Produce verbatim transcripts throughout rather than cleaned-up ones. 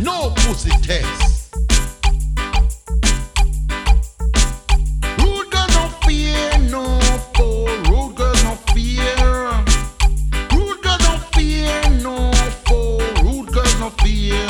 no pussy test. Rude girls no fear, no foe. Rude girls no fear. Rude girls no fear, no foe. Rude girls no fear.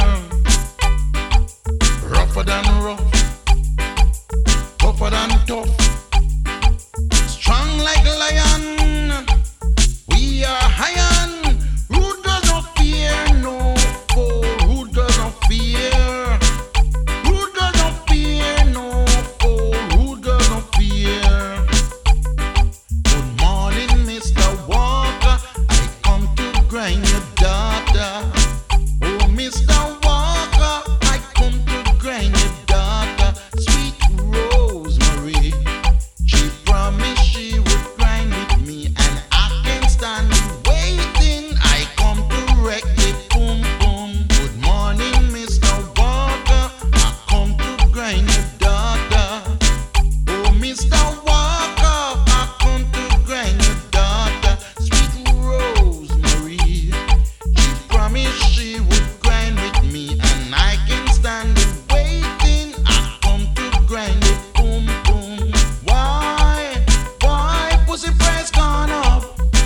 Rougher than rough, tougher than tough, strong like a lion. We are iron. Rude girls no fear, no foe. Rude girls no fear. Rude girls no fear, no foe. Rude girls no fear. Good morning, Mister Walker. I come to grind your daughter. Oh, Mister Walker, I come to grind your daughter. Sweet Rosemary, she promised she would grind with me, and I can't stand waiting. I come to wreck the boom boom. Good morning, Mister Walker, I come to grind your daughter. Oh, Mister Walker, I come to grind your daughter. Sweet Rosemary, she promised she would grind with me, and I can't stand waiting. I come to grind the boom boom. Why, why pussy price gone up?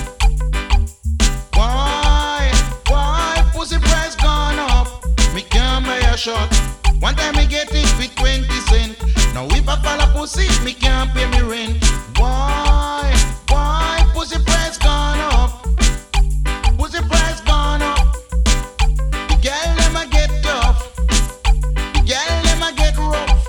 Why, why pussy price gone up? Me can't buy a shot. One time me get it for twenty cent. Now if I fall a pussy, me can't pay me rent. Why, why pussy price gone up? Pussy price gone up. The girl them a get tough. The girl them a get rough.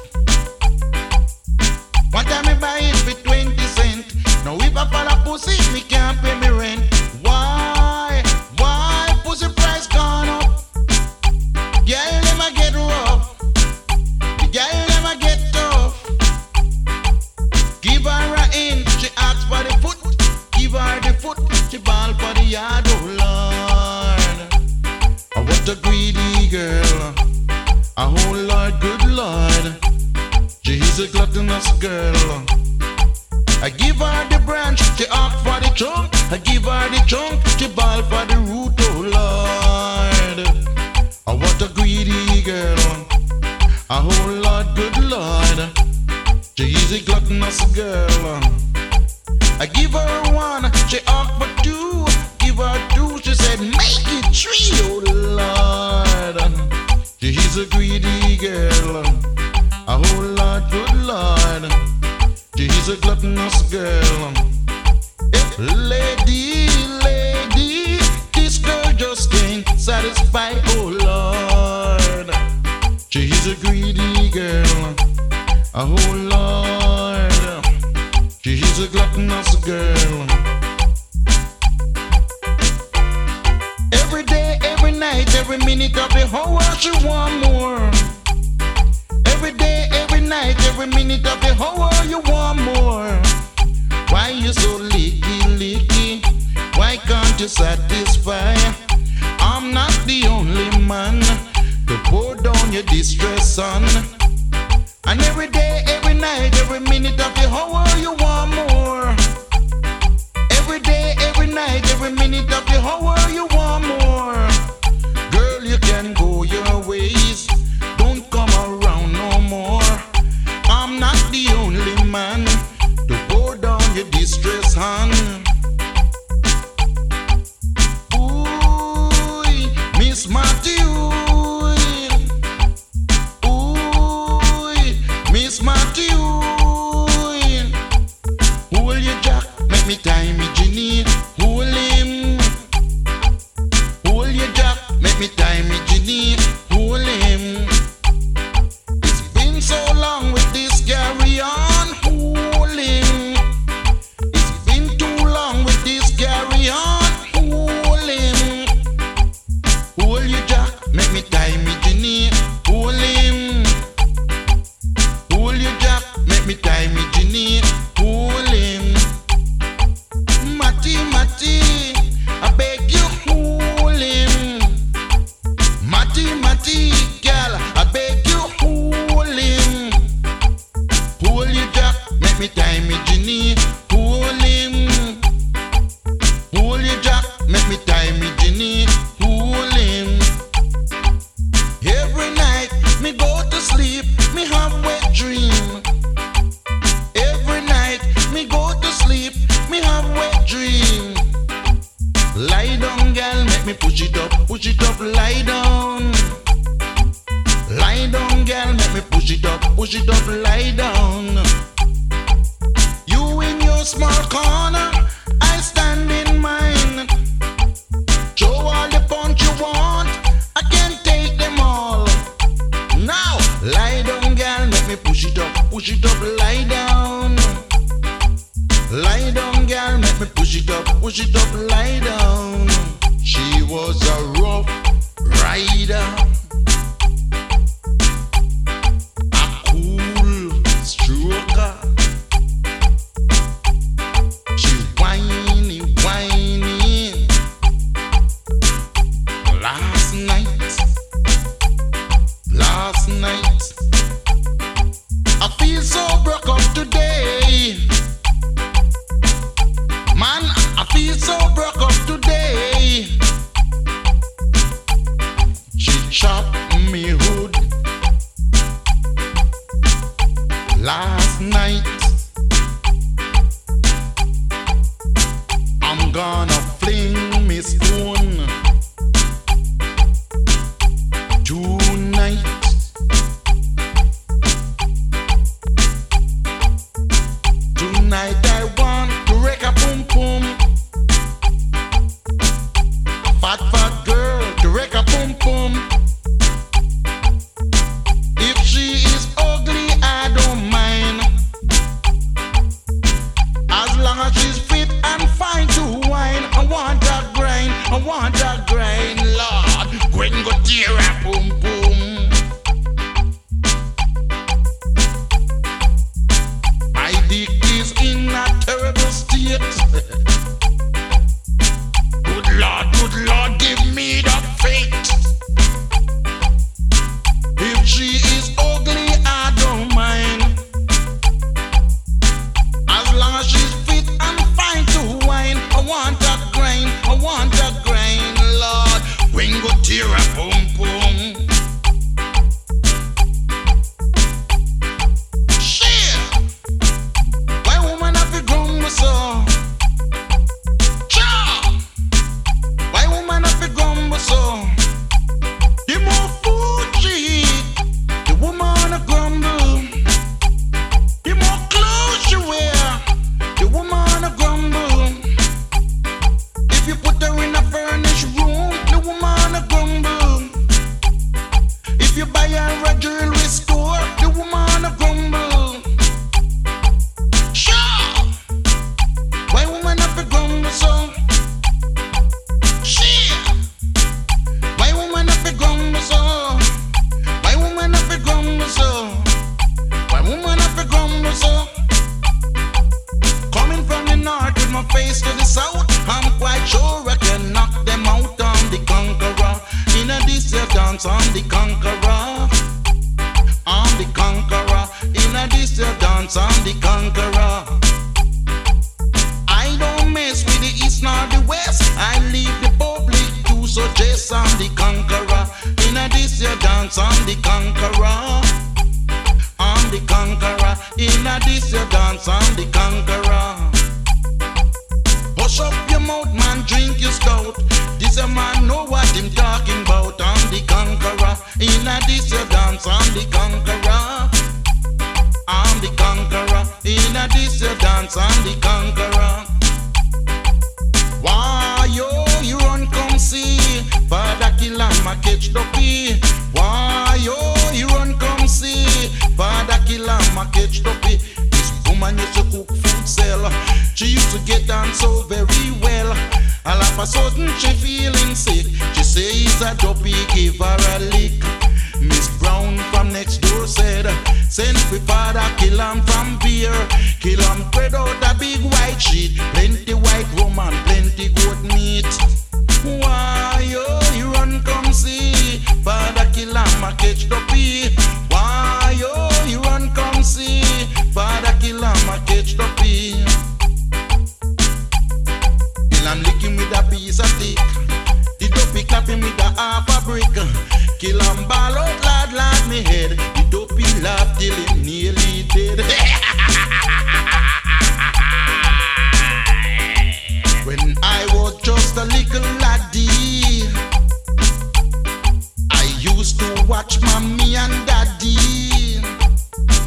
One time me buy it for twenty cent. Now if I fall a pussy, me can't pay me rent. Why, why pussy price gone up? Girl them a get rough. The girl them a get tough. Give her a inch, she asks for the foot. Give her the foot, she ball for the yard. Oh Lord, oh, what a greedy girl. Oh Lord, good Lord, she's a gluttonous girl. I give her the branch, she ask for the trunk. I give her the trunk, she ball for the root. Oh Lord, oh what a greedy girl. Oh Lord, good Lord, she's a gluttonous girl. I give her one, she asked for two. Give her two, she said make it three. Oh Lord, she's a greedy girl. Oh Lord, good Lord, she's a gluttonous girl. Eh, lady, lady, this girl just can't satisfy. Oh Lord, she's a greedy girl. Oh Lord, she's a gluttonous girl. Every day, every night, every minute of the hour, she want more. Every day, every night, every minute of the hour, you want more. Why you so licky, licky? Why can't you satisfy? I'm not the only man to pour down your distress on. And every day, every night, every minute of the hour, you want more. Every day, every night, every minute of the hour, you want more. Girl, you can go your ways. Don't come around no more. I'm not the only man to pour down your distress on. Ooh, Miss Matthew. Miss Matthew, hold your jack, make me tie me Ginny. Hold him, hold your jack, make me tie me Ginny. Hold him. It's been so long with this carry on. Hold him. It's been too long with this carry on. Hold him. Hold your jack, make me tie me Ginny. Hold him. Hold your jack, make me tie me Ginny. Hold him. Matty, Matty, I beg you, hold him. Matty, Matty, girl, I beg you, hold him. Hold your jack, make me tie me Ginny. Hold him. Hold your jack, make me tie me Ginny. Hold him. Every push it up, lie down. You in your small corner, I stand in mine. Show all the punch you want, I can't take them all. Now, lie down, girl, make me push it up, push it up, lie down. Lie down, girl, make me push it up, push it up, lie down. She was a rough rider, a cool stroker. She whiny, whiny. Last night, last night, I feel so broke up today. Man, I feel so broke up today. She chopped me hood last night. I'm gonna fling me stone tonight. Tonight I want to wreck a boom boom. A fat fat girl to wreck a boom boom. If she is ugly, I don't mind, as long as she's fit and fine to wine. I want that grind, I want that grind, Lord. Gwen go tear a boom boom. My dick is in a terrible state. Good Lord, good Lord, give me that faith. If she is ugly, I don't mind, as long as she's fit and fine to wine. I want that grind, I want that grind, Lord. When go tear a boom boom. Shit, why woman have to grumble so? Cha, why woman have to grumble so? The more food she eat, the woman a grumble. The more clothes she wear, the woman a grumble. If you put her in a furnished room, the woman a grumble. If you buy her a jewelry store, the woman a grumble. Sure, why woman have to grumble so? Shit, why woman have to grumble so? Why woman have to grumble so? Why woman have to grumble so? Coming from the north with my face to the south, I'm quite sure I can knock them out. I'm the conqueror. In a this year dance, I'm the conqueror. I'm the conqueror. In a this year dance, I'm the conqueror. I don't mess with the east nor the west. I leave the public to suggest I'm the conqueror. In a this year dance, I'm the conqueror. I'm the conqueror. In a this year dance, I'm the conqueror. Hush up your mouth, man, drink your stout. This a man know what him talking about. I'm the conqueror. In a this year dance, I'm the conqueror. I'm the conqueror. In a this year dance, I'm the conqueror. Why yo, you run come see Father kill and ma catch the pea. Why yo, you run come see Father kill and ma catch the pea. This woman used to cook food sell. She used to get on so very well. All of a sudden she feeling sick. She say it's a dopey, give her a lick. Miss Brown from next door said, send for Father kill him from beer. Kill him spread out a big white sheet. Plenty white rum and plenty goat meat. Why oh, you run come see Father kill him a catch the pea. Why oh, you run come see Father kill him a catch the pea. Kill him licking with a piece of stick. The dopey clapping with a half a brick. Kill him ball out lad lad me head. The dopey laugh till him nearly dead. When I was just a little laddie, I used to watch mommy and daddy.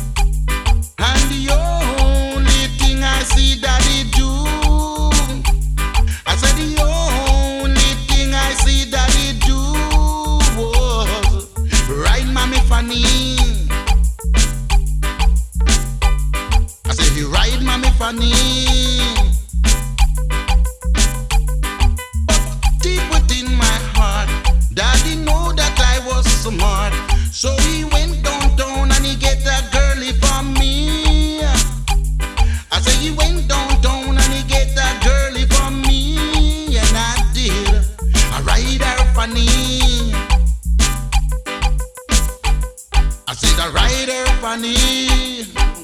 heart. So he went downtown and he get a girlie for me. I say he went downtown and he get a girlie for me, and I did. I ride her funny. I said I ride her funny.